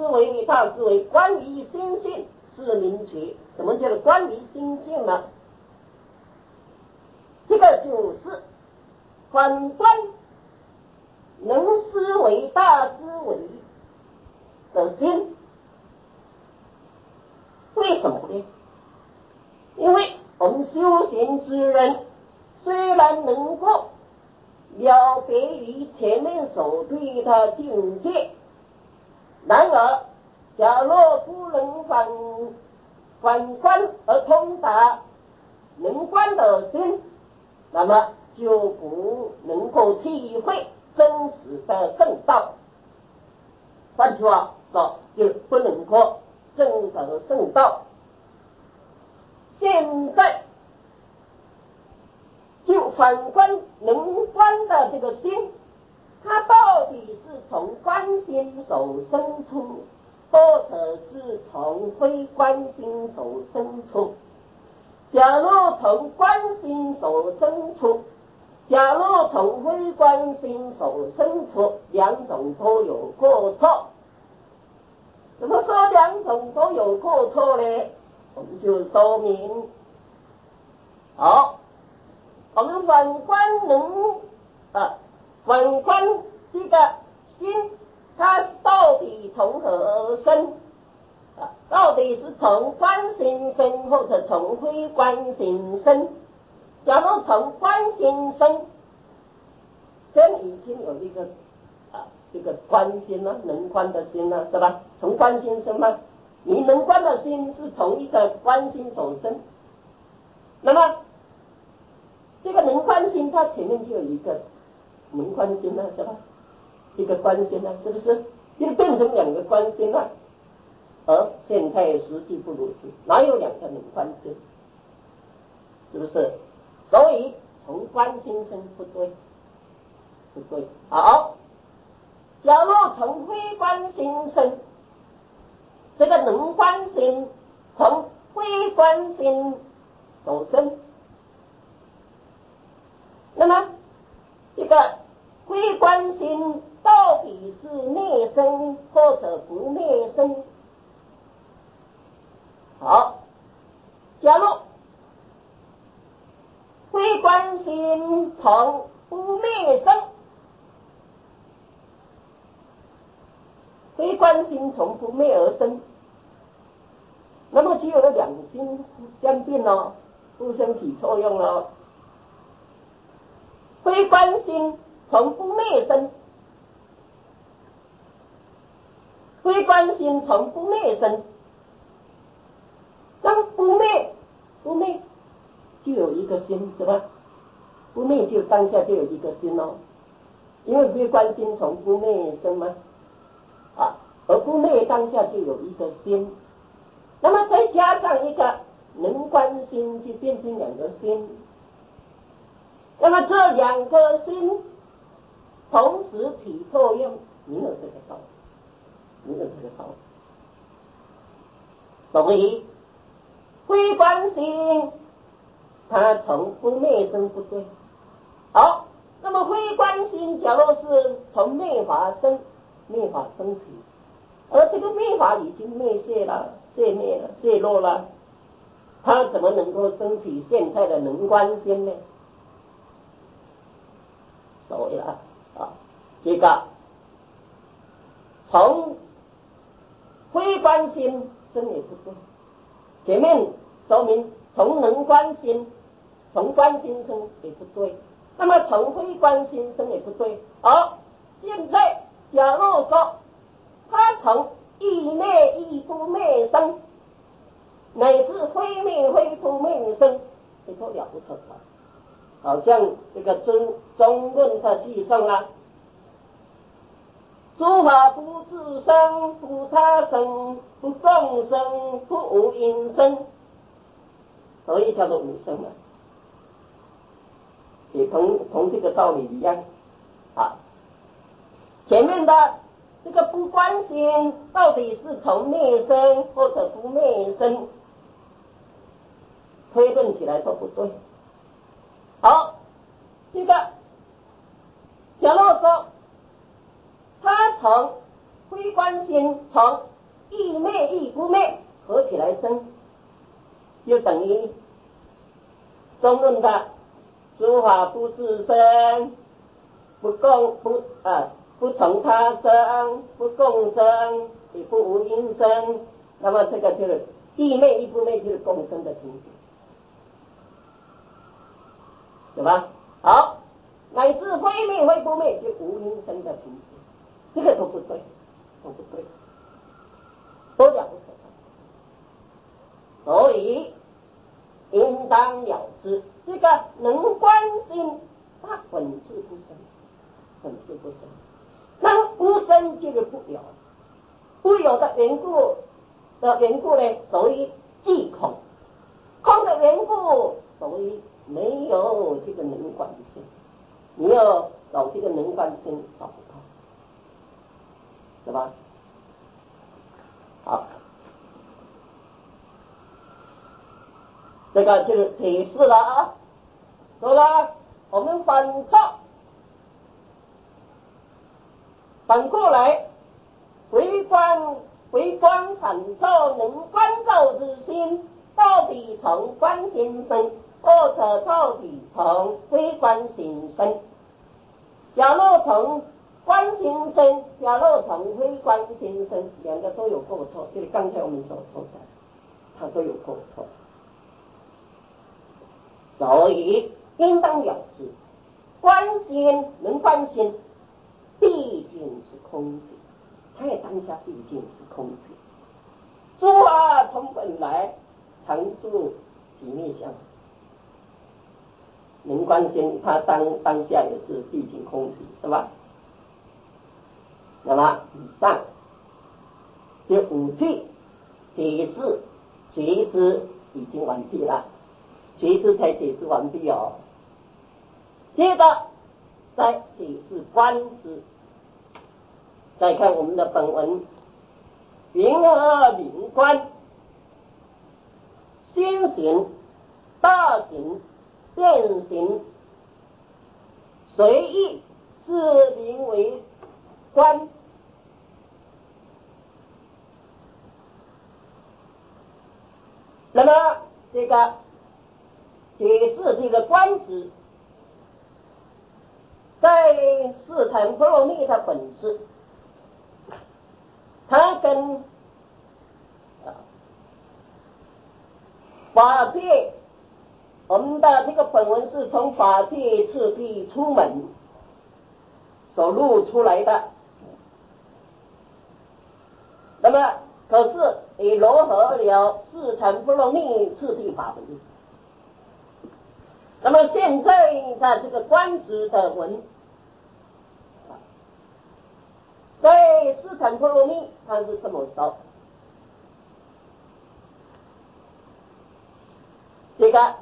维，大思维关于心性是明确。什么叫做关于心性呢？这个就是反观能思维大思维的心。为什么呢？因为我们修行之人虽然能够了别于前面所对的境界，然而假若不能反观而通达能观的心，那么就不能够体会真实的圣道。换句话说，就不能够证得圣道。现在就反观能观的这个心，它到底是从观心所生出，或者是从非观心所生出？假若从观心所生出，假若从非观心所生出，两种都有过错。怎么说两种都有过错呢？我们就说明，好，我们反观这个心，它到底从何而生？到底是从观心生，或者从非观心生？假如从观心生，先已经有一个这个观心了，能观的心了，是吧？从观心生吗？你能观的心是从一个观心所生，那么这个能观心，它前面就有一个能观心了，是吧？一个观心了，是不是？就变成两个观心了。而现在实际不如此，哪有两个能观心？是不是？所以从观心生不对，不对。好，假若从非观心生，这个能观心从非观心所生，那么这个非观心到底是灭生或者不灭生？好，假如非观心从不灭生，非观心从不灭而生，那么就有两心相变了，互相起作用了。非观心从不灭生，非观心从不灭生，那么不灭就有一个心，是吧？不灭就当下就有一个心哦，因为非观心从不灭生嘛，而不灭当下就有一个心，那么再加上一个能观心，就变成两个心。那么这两个心同时起作用，没有这个道理，没有这个道理。所以非观心它从不灭生不对。好，那么非观心假如是从灭法生起，而这个灭法已经灭谢了，泄落了，它怎么能够升起现在的能观心呢？所以这个从非观心生也不对，前面说明从能观心，从观心生也不对，那么从非观心生也不对。而现在假如说他从亦灭亦不灭生，乃至非灭非不灭生，这都了不得了。好像这个中论的记上了，诸法不自生，不他生，不共生，不无因生，所以叫做无生了。也同这个道理一样前面的这个不观心到底是从灭生或者不灭生，推论起来都不对。好，这个假如说他从非观心从亦灭亦不灭合起来生，就等于中论的诸法不自生，不从他生，不共生，也不无因生。那么这个就是亦灭亦不灭，就是共生的情形，对吧？好，乃至非灭非不灭，就无因生的情形，这个都不对，都不对，都了不可。所以应当了知，这个能观心，它本质不生，本质不生。那不生就是不有，不有的缘故呢，所以即空，空的缘故，所以没有这个能观心。你要找这个能观心找不到，对吧？好，这个就是解释了啊。说了，我们反过来回观反照能观照之心，到底从观心生，或者到底从非观心生。假若从观心生，假若从非观心生，两个都有过错，就是刚才我们所说的，它都有过错。所以应当了知，观心能观心，毕竟是空体，它也当下毕竟是空体。诸法从本来常住体灭相，能观心，它当下也是毕竟空体，是吧？那么以上这五句解释觉知已经完毕了，觉知才解释完毕哦。接着再解释观知，再看我们的本文，云何名观？心行、大行、变行，随意是名为观。那么这个解释这个观知，在四禅波罗蜜的本质，它跟法界，我们的这个本文是从法界次第出门所录出来的，那么可是也融合了四禅波罗蜜次第法门。那么现在的这个观知的文，在四禅波罗蜜它是这么说，这个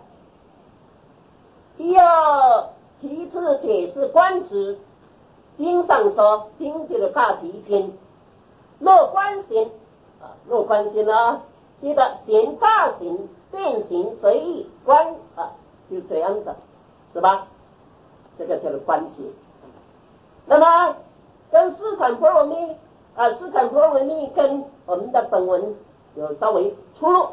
要其次解释观知，经上说，经就是大提经，若观行若观行啊，记得行大行变行随意观就这样子，是吧？这个叫做观行。那么跟四禅波罗蜜四禅波罗蜜跟我们的本文有稍微出入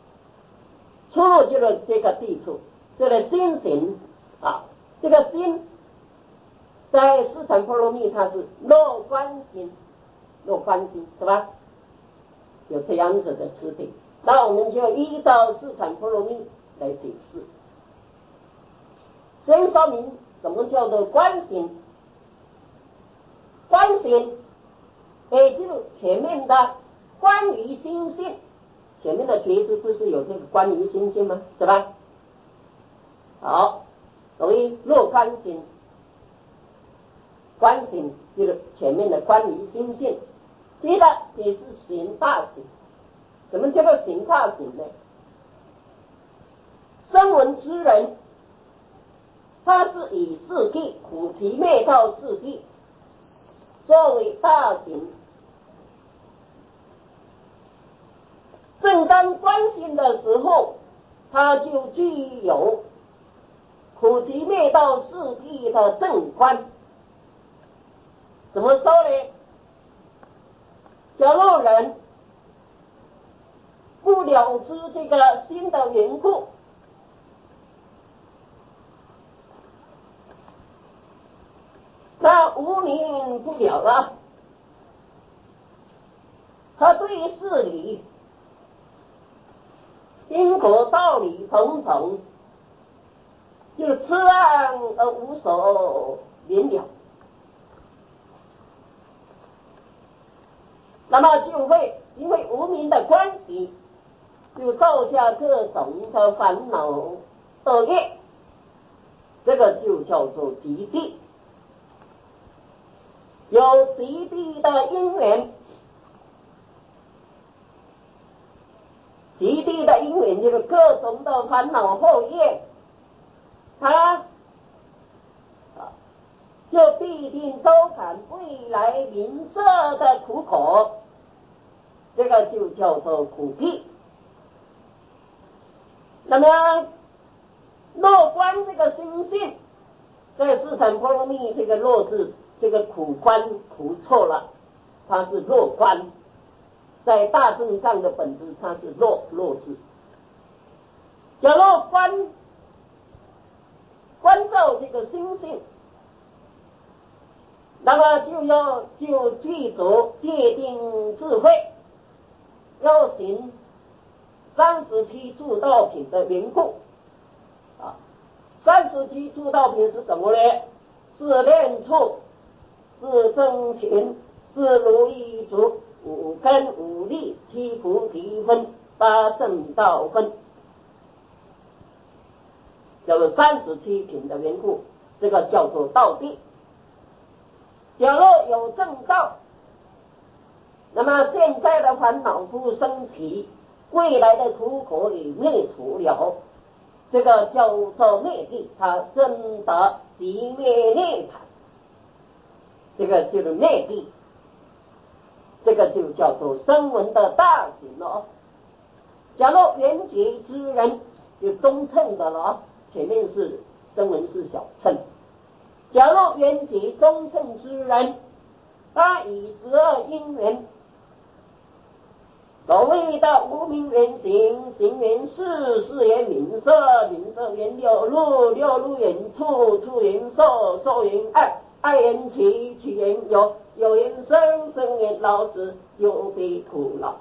就是这个地处，这个心行这个心在四禅波罗蜜它是若观心，是吧？有这样子的词典，那我们就依照四禅波罗蜜来解释。先说明什么叫做观心。观心也就前面的关于心性，前面的觉知不是有这个关于心性吗？是吧？好，所以若观心，观心就是前面的关于心性。接着也是行大行。什么叫做行大行呢？声闻之人，他是以四谛苦集灭道四谛作为大行，正当观心的时候，他就具有苦集灭道四谛的正观。怎么说呢？假如人不了知这个心的缘故，那无明不了了，他对事理、因果道理种种，就痴暗而无所明了，那么就会因为无明的关系，就造下各种的烦恼恶业，这个就叫做极地。有极地的因缘，极地的因缘就是各种的烦恼后业，它就必定周感未来名色的苦果，这个就叫做苦地。那么落观这个心性，在四禅波罗蜜这个落字，这个苦观苦错了，它是落观，在大正藏的本质它是落字。假如关照这个心性，那么就具足界定智慧，要行37助道品的缘故啊。37助道品是什么呢？是念处，是真情，是如意足，五根五力，七菩提分，八圣道分，叫做37品的缘故，这个叫做道地。假若有正道，那么现在的烦恼不升起，未来的苦果也灭除了，这个叫做灭地，它真得即灭涅槃，这个就是灭地，这个就叫做声闻的大行了。假如圆觉之人就中乘的了，前面是声闻是小乘。假如圆觉中乘之人，他以12因缘，所谓的无明缘行，行缘事，事缘名色，名色缘六路，六路缘处，处缘受，受缘爱，爱缘起，起缘有，有缘生，生缘老死，有悲苦恼。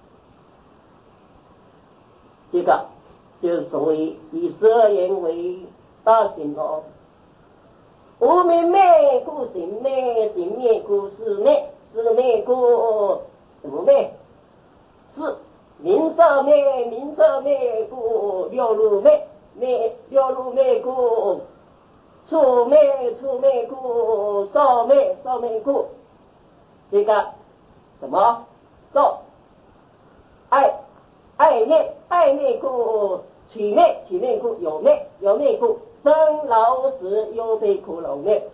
这个就是所谓以12缘为大行哦。无明灭故行灭，行灭故事灭，事灭故什么灭？是名色灭，名色灭故六路灭，六路灭故处灭，处灭故受灭，受灭故这个什么受爱灭，爱灭故取灭，取灭故有灭，有灭故生老死忧悲苦恼灭，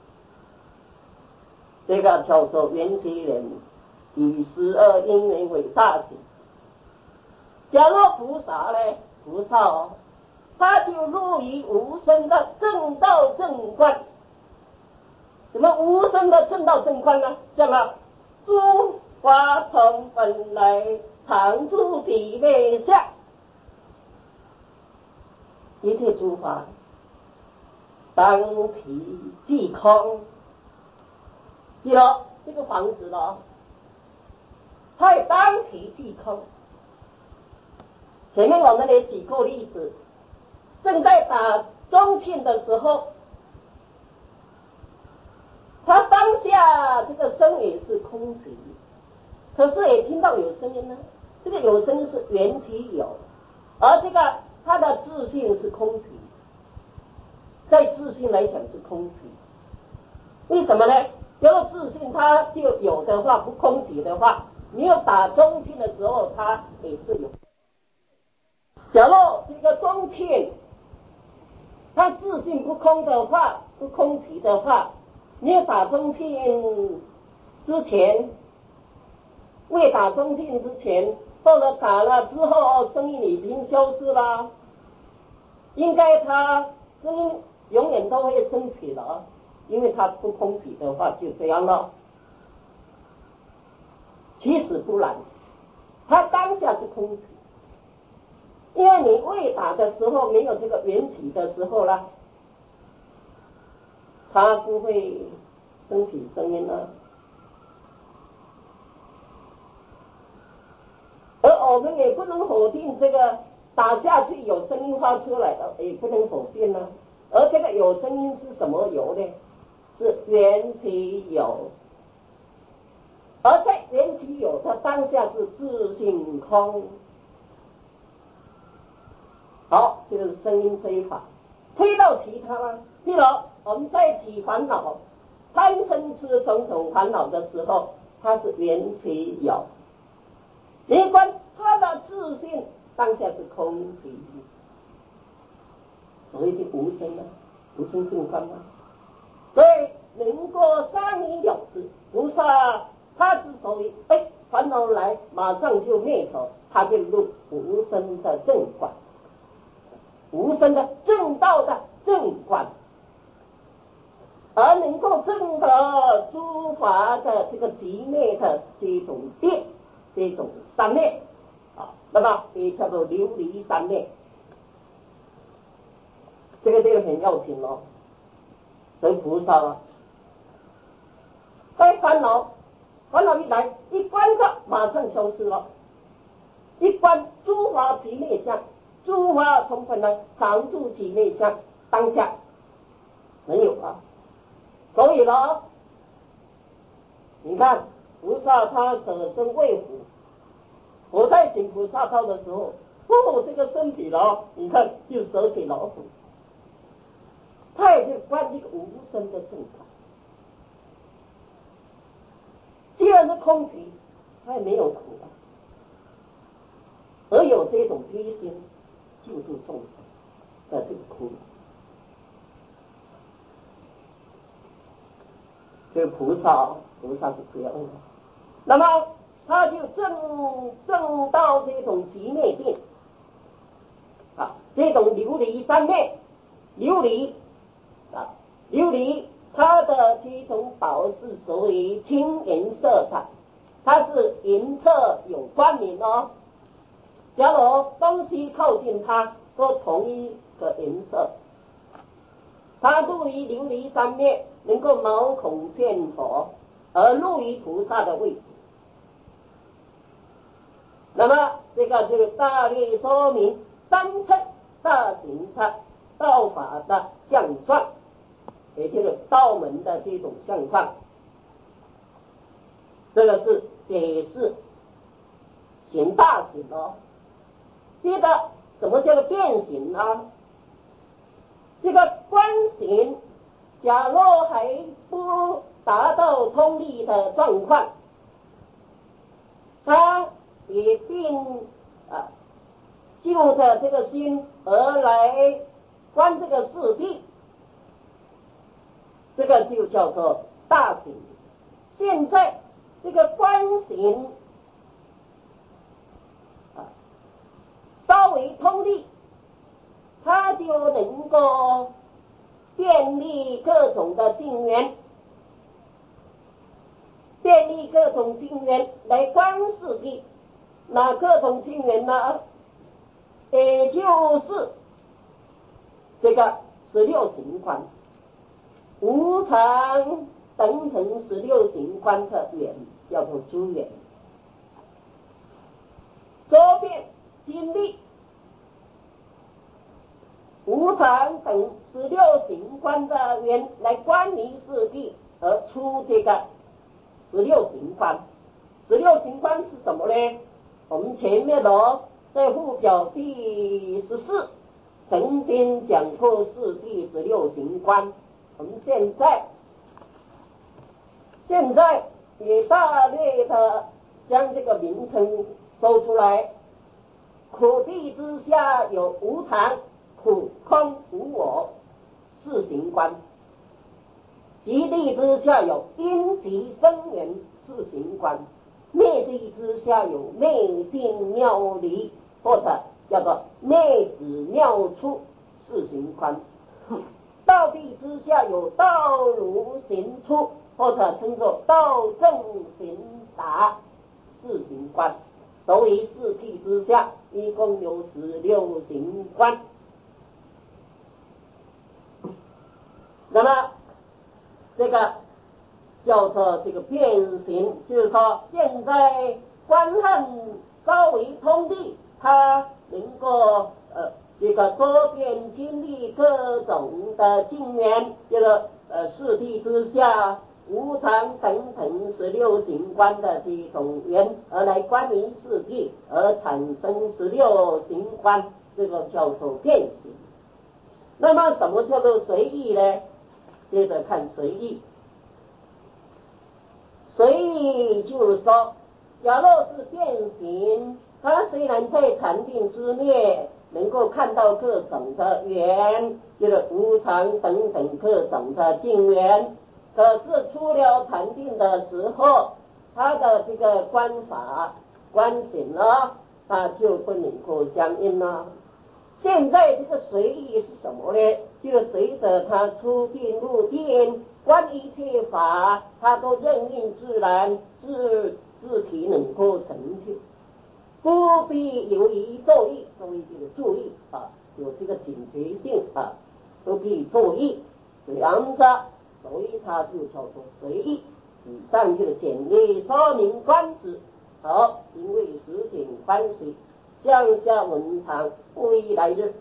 这个叫做缘起人，以12因缘为大行。假若菩萨呢，菩萨他就入于无生的正道正观。什么无生的正道正观呢？叫什么？诸法从本来常住体内相，一切诸法当体即空。记了这个房子了，它也当体即空。前面我们也举过例子，正在打中品的时候，他当下这个声也是空体，可是也听到有声音呢。这个有声音是缘起有，而这个他的自性是空体，在自性来讲是空体。为什么呢？如果自性它就有的话，不空体的话，你有打中品的时候，它也是有。假如这个中品它自性不空的话，不空体的话，你打中品之前，未打中品之前，或者打了之后，声音已经消失了，应该它声音永远都会升起的，因为它不空体的话就这样了。其实不然，它当下是空体， 因为你未打的时候没有这个缘起的时候啦，它不会升起声音了。而我们也不能否定这个打下去有声音发出来的，也不能否定呢。而这个有声音是什么有呢？是缘起有。而在缘起有的当下是自性空。好，这就是声音这一法。推到其他了，譬如我们在起烦恼、贪嗔痴种种烦恼的时候，它是缘起有。你观它的自性当下是空寂，所以就无声了，无声正观吗？所以能够三一了之，菩萨他之所以烦恼来马上就灭头，他就入无声的正观，无声的正道的正观，而能够证得诸法的这个极灭的这种定，这种三灭啊，那么也叫做琉璃三灭，这个很要紧哦。所以菩萨啊，该烦恼一来，一观照马上消失了，一观诸法极灭相，诸法从本来常住极灭相，当下没有了。所以呢，你看菩萨他舍身为虎，我在行菩萨道的时候，这个身体了，你看就舍给老虎，他也就观这个无声的正法。既然是空寂，他也没有苦啊，而有这种悲心救助众生的这个苦，这个菩萨是这样的。那么他就证到这种极灭定啊，这种琉璃三昧，琉璃它的这种宝是属于青银色的，它是银色有光明哦。假如东西靠近它，都同一个颜色。它入于琉璃三昧，能够毛孔见佛，而入于菩萨的位置。那么这个就是大略说明三乘大行的道法的相状，也就是道门的这种相状。这个是解释行大行哦。接着什么叫做变形呢？这个观行假若还不达到通力的状况，它也并就着这个心而来观这个四谛，这个就叫做大行。现在这个观行稍微通力，它就能够便利各种的境缘，来观四谛。那各种境缘呢，也就是这个16行观，无常等等16行观的缘，叫做诸缘。周遍经历无常等16行观的缘来观离四谛，而出这个16行观。16行观是什么呢？我们前面在附表第14曾经讲过四谛16行观，我们现在也大略的将这个名称说出来。苦谛之下有无常、苦、空、无我四行观，极谛之下有因集生缘四行观，灭谛之下有灭定妙离，或者叫做灭止妙出四行观，道谛之下有道如行出，或者称作道正行达四行观。 都于四谛之下，一共有16行观。那么这个叫做这个变形，就是说现在观汉稍微通力，它能够这个周遍经历各种的境缘，这个四谛之下无常等等16行观的这种缘，而来观于四谛，而产生16行观，这个叫做变形。那么什么叫做随意呢？接着看随意。随意就是说，假若是变形，它虽然在禅定之内能够看到各种的缘，这个无常等等各种的境缘，可是出了禅定的时候，它的这个观法观行了，它就不能够相应了。现在这个随意是什么呢？就随着他出定入定，观一切法，他都任运自然，自体能够成就，不必由于作意，作为这个注意啊，有这个警觉性啊，不必作意，这样子，所以它就叫做随意。以上这个简略说明观之。好，因为时间关系，向下文长不宜来日。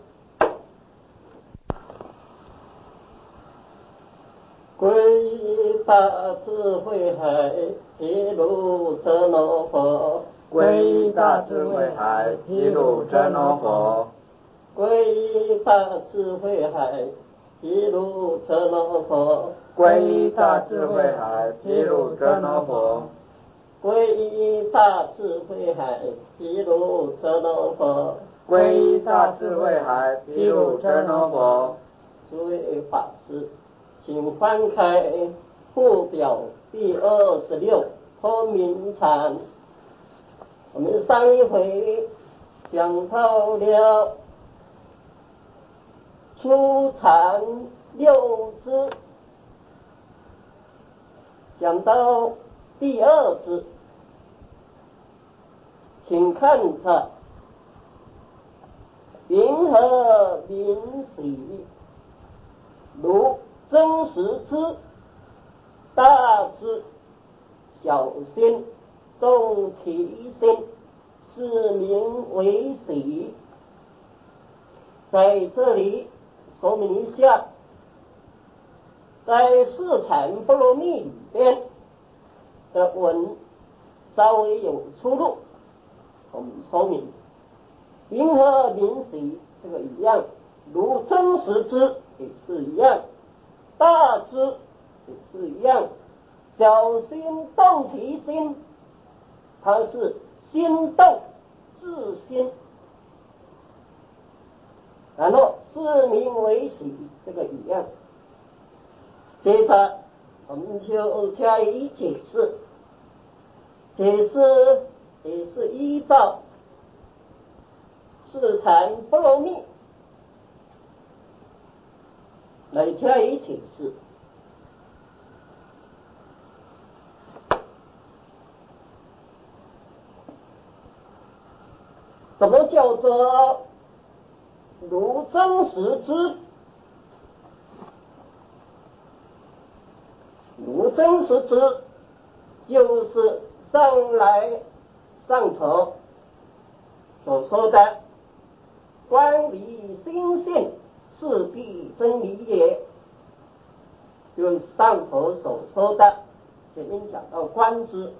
皈依大智慧海，毗卢遮那佛。 皈依大智慧海，毗卢遮那佛。 皈依大智慧海，毗卢遮那佛。 皈依大智慧海，毗卢遮那佛。 皈依大智慧海，毗卢遮那佛。 皈依大智慧海，毗卢遮那佛。 诸位法师，请翻开附表第26脱明禅。我们上一回讲到了初禅6支，讲到第2支，请看着云何明喜，如真实之，大之小心动其心，是名为喜。在这里说明一下，在四禅波罗蜜里边的文稍微有出入，我们说明云何明喜这个一样，如真实之也是一样，大之也是一样，小心动其心，它是心动自心，然后是名为喜，这个一样。接着我们就加以解释，解释也是依照四禅波罗蜜来加以解释。什么叫做如真实之？如真实之，就是上头所说的观理心性，是必真理也。就是上头所说的，前面讲到观之，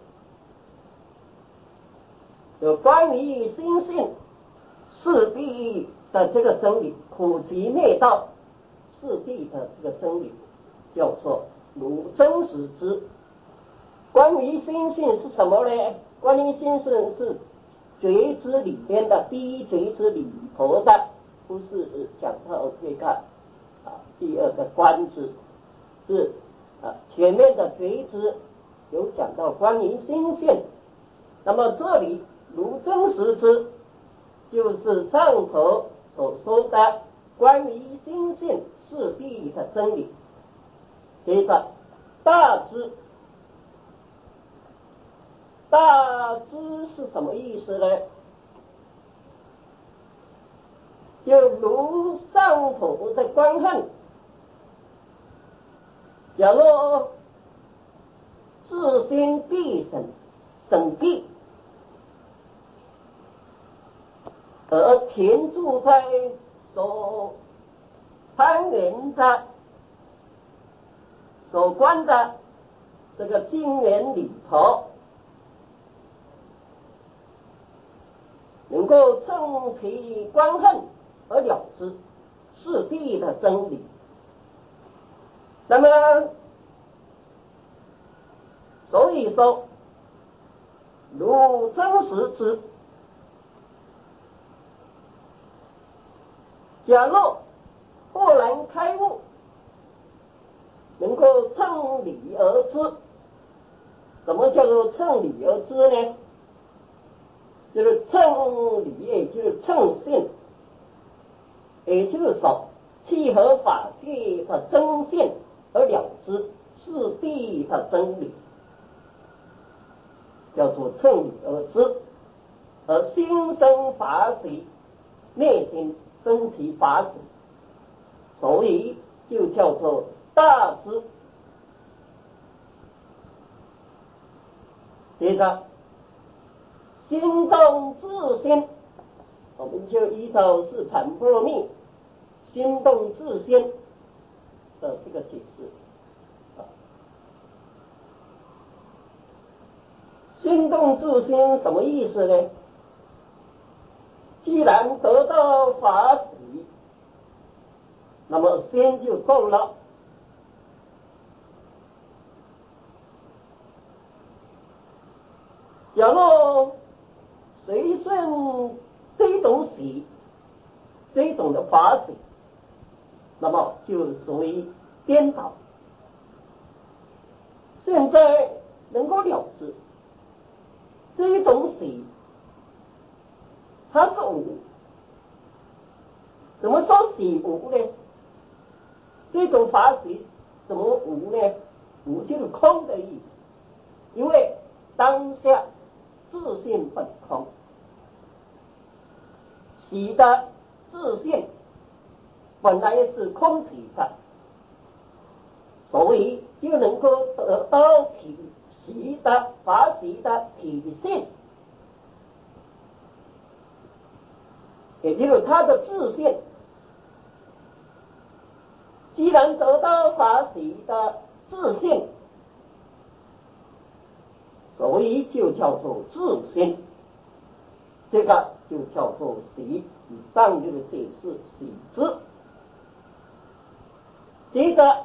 有关于心性是必的这个真理，苦集灭道是必的这个真理，叫做如真实之。关于心性是什么呢？关于心性是觉知里边的第一觉知里头的，不是讲到这个第二个观之，是前面的觉知有讲到关于心性。那么这里如真实之，就是上头所说的关于心性是必的真理。接着大知，大知是什么意思呢？就如上头的观恨，假若自心必审必，而停住在所攀缘的、所观的这个经缘里头，能够趁其观恨而了之，是必的真理。那么，所以说，如真实之，假若豁然开悟，能够乘理而知。什么叫做乘理而知呢？就是乘理，也就是乘性，也就是说契合法界的真性而了之，是必的真理，叫做乘理而知。而心生法喜，内心生其法喜，所以就叫做大知。接着心动自心，我们就依照四禅波罗蜜心动自心的这个解释。心动自心什么意思呢？既然得到法喜，那么心就动了。假若随顺这种喜，这种的法喜，那么就属于颠倒。现在能够了知这种喜，它是无。怎么说喜无呢？这种法喜怎么无呢？无就是空的意思，因为当下自性本空，喜的自性本来是空体的，所以就能够得到喜的法喜的体性，也就是他的自性。既然得到法喜的自性，所以就叫做自性，这个就叫做喜。以上就是解释喜之。接着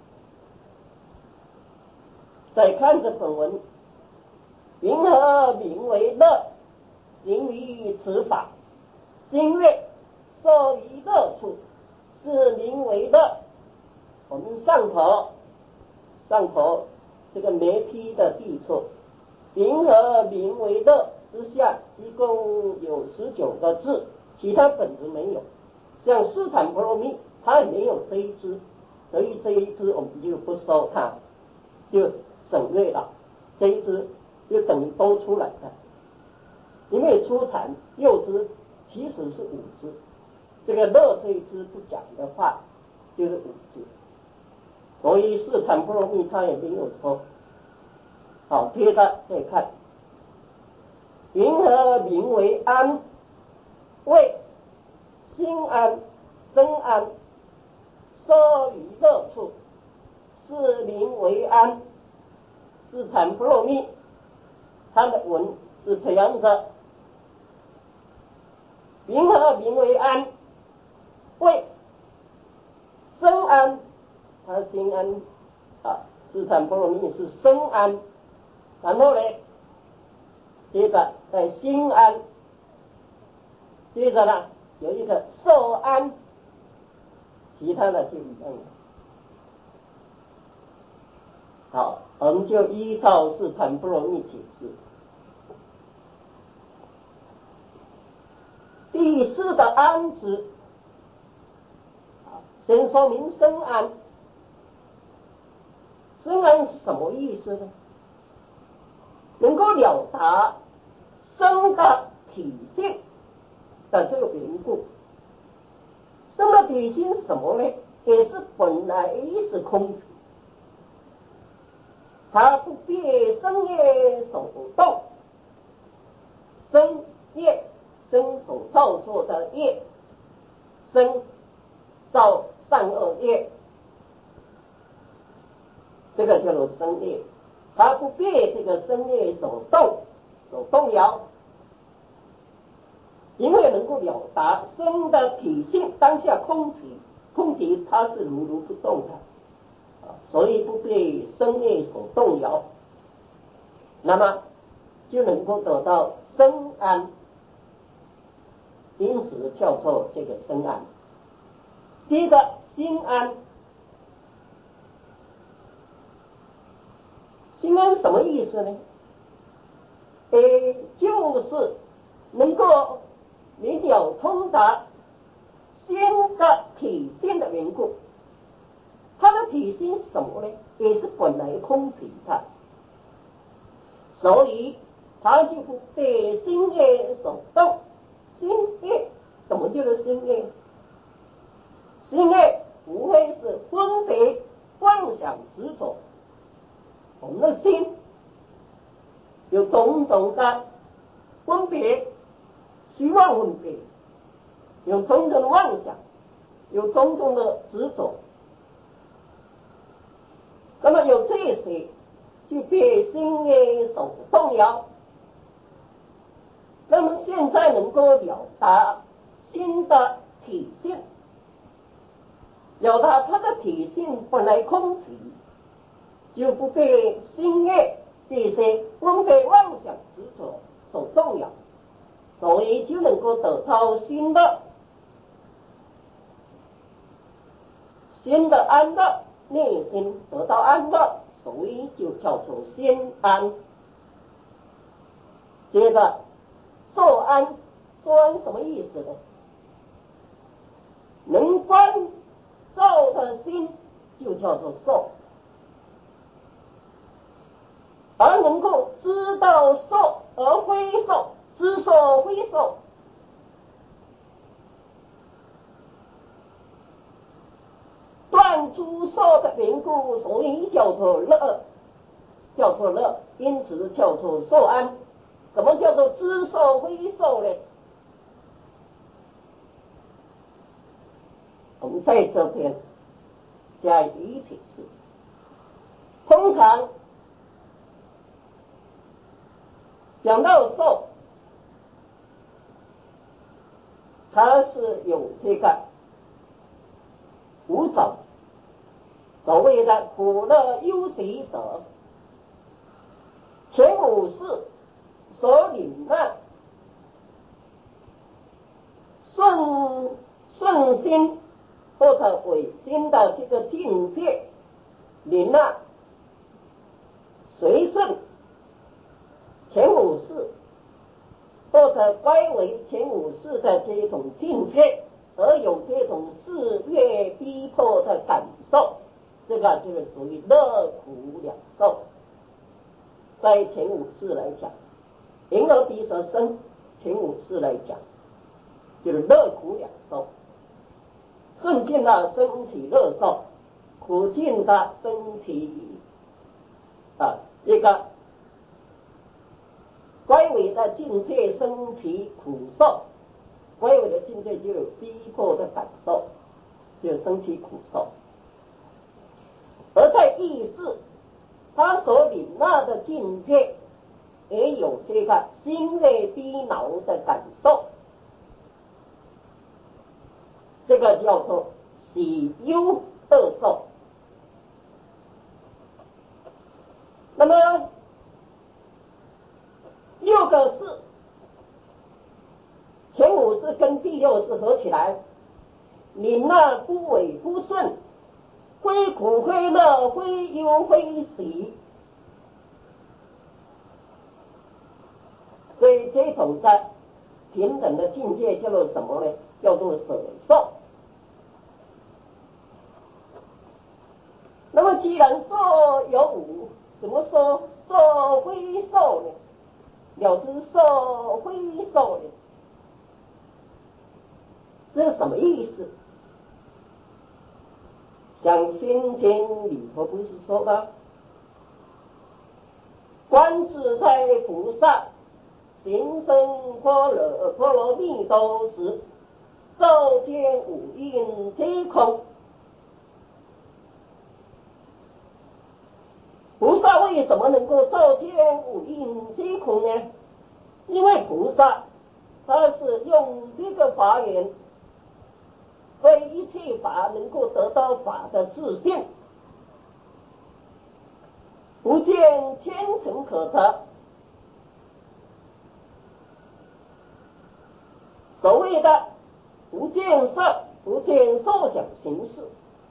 再看着本文，云何名为乐？行于此法，心悦受于乐处，是名为乐。我们上头这个眉批的地处，云何名为乐之下，一共有19个字，其他本子没有。像四禅波罗蜜，它也没有这一支，所以这一支我们就不说它，就省略了。这一支就等于多出来的，因为初禅6支其实是5支，这个乐这一支不讲的话，就是5支。所以四禅波罗蜜他也没有说。好，接着再看，云何名为安？为心安、身安，受于乐处，是名为安。四禅波罗蜜，它的文是这样子：云何名为安？为身安，他心安啊，四禅波罗蜜是身安，然后呢，接着在心安，接着呢有一个受安，其他的就一样了。好，我们就依照四禅波罗蜜解释。第4的安字，先说明身安。身安是什么意思呢？能够了达身体性的这个缘故。生的体性是什么呢？也是本来是空体，它不必生业所动，生业生所造作的业，生造善恶业，这个叫做生业，它不被这个生业所动摇，因为能够了达生的体性，当下空体它是如不动的，所以不被生业所动摇，那么就能够得到生安，因此叫做这个生安。第一个心安，心安什么意思呢？就是能够你了通达心的体性的缘故。它的体性是什么呢？也是本来空体的，所以它就不被心业所动。心业什么叫做心业？心业无非是分别、妄想、执着。我们的心有种种的分别，希望分别，有种种的妄想，有种种的执着。那么有这些，就被心业所动摇。那么现在能够了达心的体性，了达它的体性本来空体，就不被心业这些分别、妄想、执着所动摇，所以就能够得到心的安乐，内心得到安乐，所以就叫做心安。接着受安，受安什么意思呢？能关照的心就叫做受，而能够知道受而非受，知受非受，断诸受的缘故，所以叫做乐，叫做乐，因此叫做受安。什么叫做知受非受呢？我们在这边加以解释。通常讲到受，它是有这个五种，所谓的苦乐忧喜舍，前五事所领纳，顺心或者违心的这个境界领纳，随顺前五事或者乖违前五事的这种境界，而有这种事业逼迫的感受，这个就是属于乐苦两受。在前五事来讲，因而彼所生，前五事来讲就是乐苦两受。顺境的身体乐受，苦境的身体一个乖违的境界身体苦受，乖违的境界就有逼迫的感受，就有身体苦受。而在意识，他所领纳的境界也有这个心类逼恼的感受，这个叫做喜忧二受。那么六个事，前五事跟第六事合起来，领纳不违不顺，非苦非乐，非忧非喜，所以这种的平等的境界叫做什么呢？叫做舍受。那么既然受有五，怎么说受非受呢？ 了知受非受的，这是什么意思？像先前里头不是说吗？观自在菩萨行深般若蜜多时，照见五蕴皆空。菩萨为什么能够照见五蕴皆空呢？因为菩萨他是用这个法缘，对一切法能够得到法的自信，不见千尘可得。所谓的不见色，不见受想行识，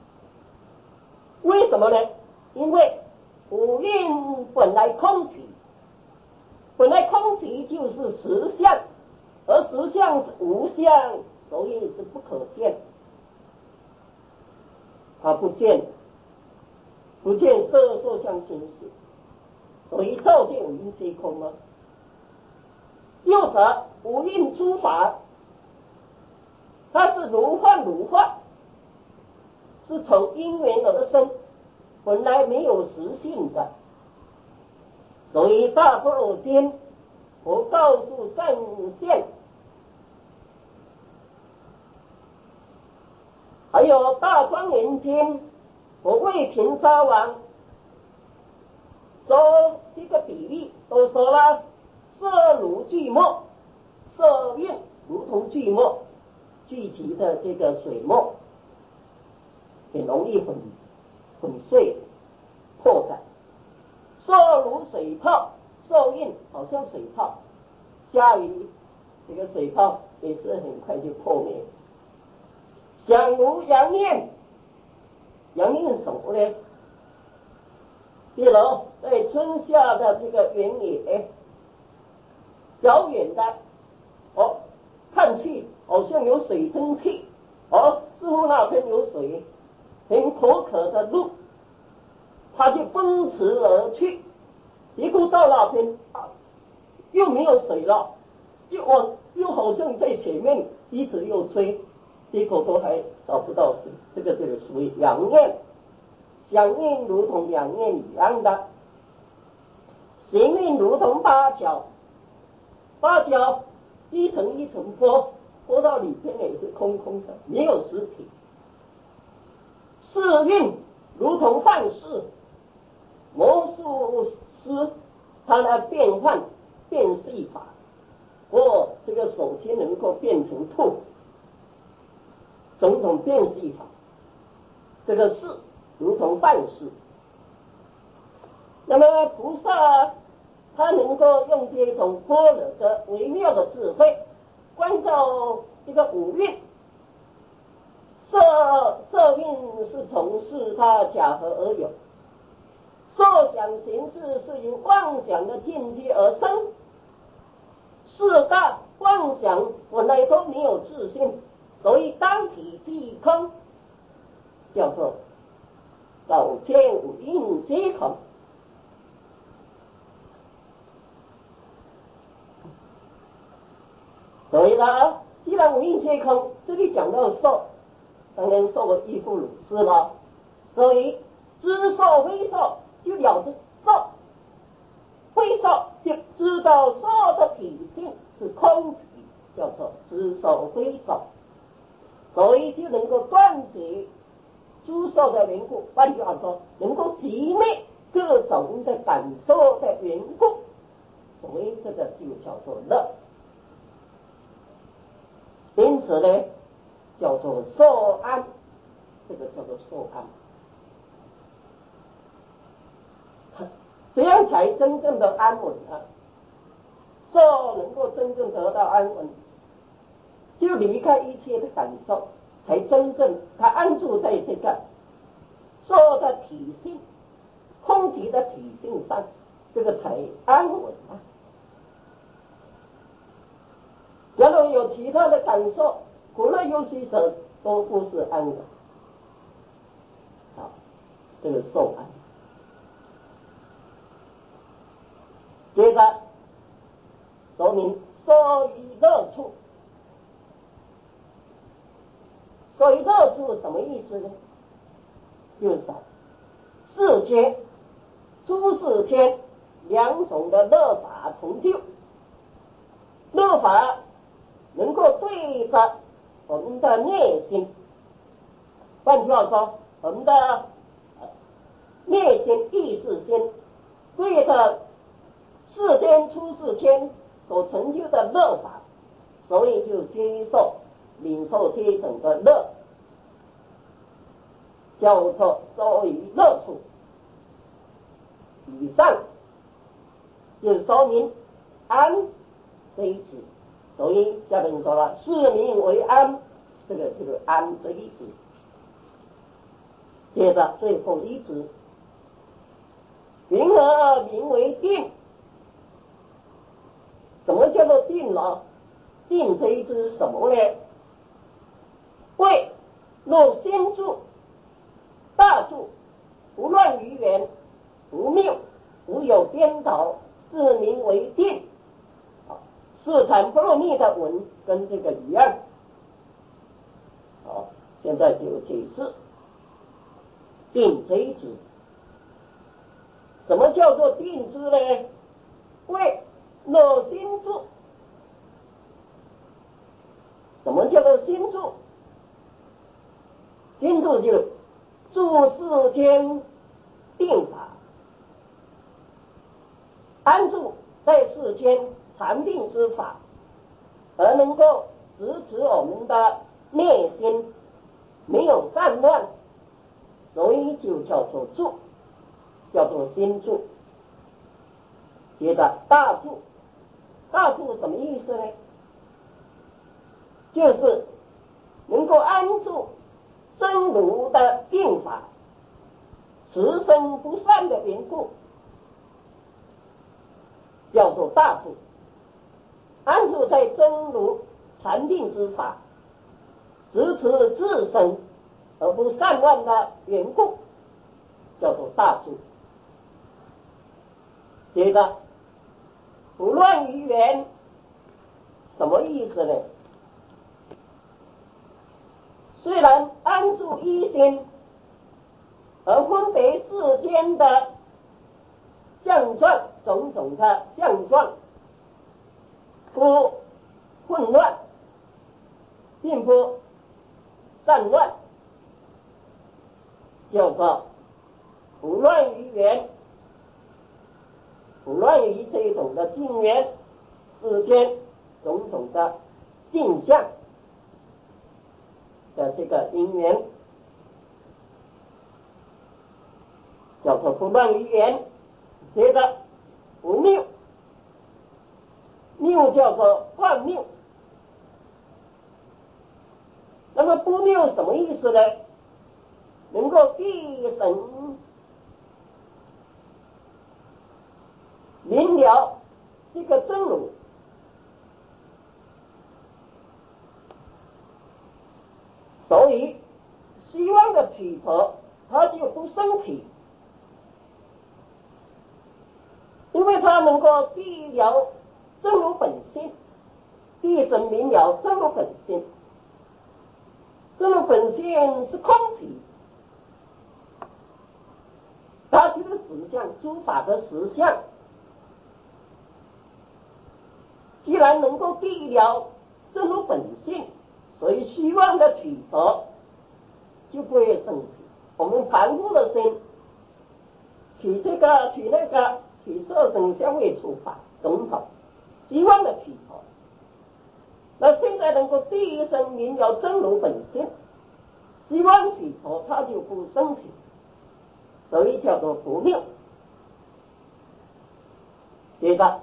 为什么呢？因为五蕴本来空体，本来空体就是实相，而实相是无相，所以是不可见。它不见色受想行识，所以照见五蕴皆空吗？又者五蕴诸法，它是如幻如幻，是从因缘而生，本来没有实性的。所以大般若经我告诉圣贤，还有大庄严经我为平沙王说这个比喻，都说了色如聚沫，色蕴如同聚沫，聚集的这个水沫很容易粉碎破绽。色如水泡，受蕴好像水泡，下雨这个水泡也是很快就破灭。想如阳焰，阳焰什么呢？比如在春夏的这个原野，遥远的看去好像有水蒸气，似乎那边有水，很口渴的路，他就奔驰而去，结果到那边又没有水了，又好像在前面一直又吹，结果都还找不到水。这个就是属于阳焰，响应如同阳焰一样的，行运如同八角，八角一层一层剥到里边也是空空的，没有实体。世运如同幻视，魔术师他的变换变戏法，这个手机能够变成兔，种种变戏法，这个事如同幻视。那么菩萨他能够用这种般若的微妙的智慧，关照这个五蕴，色蕴是从事他假合而有，受想行识是由妄想的境界而生，四大妄想本来都没有自信，所以当体即空，叫做照见五蕴皆空。所以呢，既然五蕴皆空，这里讲到受，当然受了亦复如是了。所以知受非受，就了知受；非受就知道受的体性是空体，叫做知受非受。所以就能够断绝诸受的缘故，换句话说，能够击灭各种的感受的缘故。所以这个就叫做乐。因此呢，叫做受安，这个叫做受安，这样才真正的安稳啊。受能够真正得到安稳，就离开一切的感受，才真正他安住在这个受的体性、空体的体性上，这个才安稳啊。假如有其他的感受，苦乐忧喜舍都不是安稳。好，这个受安。接着说明所以乐处。所以乐处什么意思呢？就是世间诸世间两种的乐法成就，乐法能够对着我们的内心，换句话说，我们的内心意识心对着世间出世间所成就的乐法，所以就接受领受这种的乐，叫做所以乐处。以上就说明安这一词，所以下面说了，是名为安，这个安这一词。接着最后一词，云何名为定？什么叫做定呢？定这一词是什么呢？为若心住大住，不乱于缘，不谬，无有颠倒，是名为定。四禅波罗蜜的文跟这个一样。好，现在就解释定这一支。什么叫做定之呢？为若心住。什么叫做心住？心住就住世间定法，安住在世间禅定之法，而能够支持我们的内心没有散乱，所以就叫做住，叫做心住。接着大住，大住什么意思呢？就是能够安住真如的定法，持生不散的缘故，叫做大住。安住在真如禅定之法，支持自身而不散乱的缘故，叫做大住。接着不乱于缘，什么意思呢？虽然安住一心，而分别世间的相状，种种的相状不混乱，并不散乱，叫做不乱于缘，不乱于这种的境缘，世间种种的镜像的这个因缘，叫做不乱于缘。接着不谬，谬叫做幻谬。那么不谬什么意思呢？能够一神明了这个真如，所以希望的取得它就不生起，因为它能够地了真如本性，一神明了真如本性。真如本性是空体，它就是实相，诸法的实相。既然能够地了真如本性，所以希望的取得就不会生起。我们凡夫的心取这个取那个，取色声香味触法种种，希望的取得。那现在能够第一声明了真如本性，希望取得它就不生起，所以叫做不谬。接着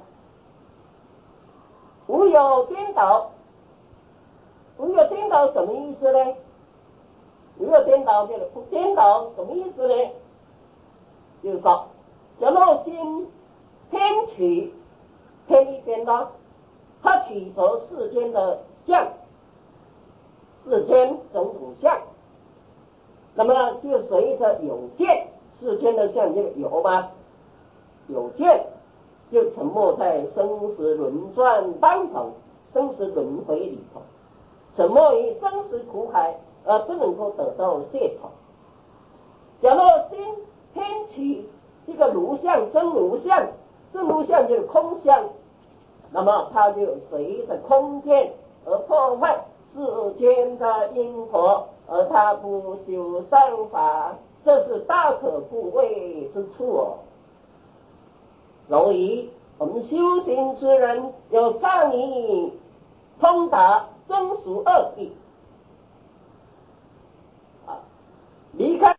无有颠倒，无有颠倒什么意思呢？无有颠倒就是不颠倒什么意思呢？就是说，假如心偏取偏一边呢，它取得世间的相，世间种种相，那么就随着有见，世间的相就有吗？有见， 就沉没在生死轮转当中，生死轮回里头，沉没于生死苦海，而不能够得到解脱。假若心偏取这个如相、真如相，真如相就是空相，那么它就随着空间而破坏世间的因果，而它不修善法，这是大可不畏之处哦。所以我们修行之人要善于通达真俗二谛啊，离开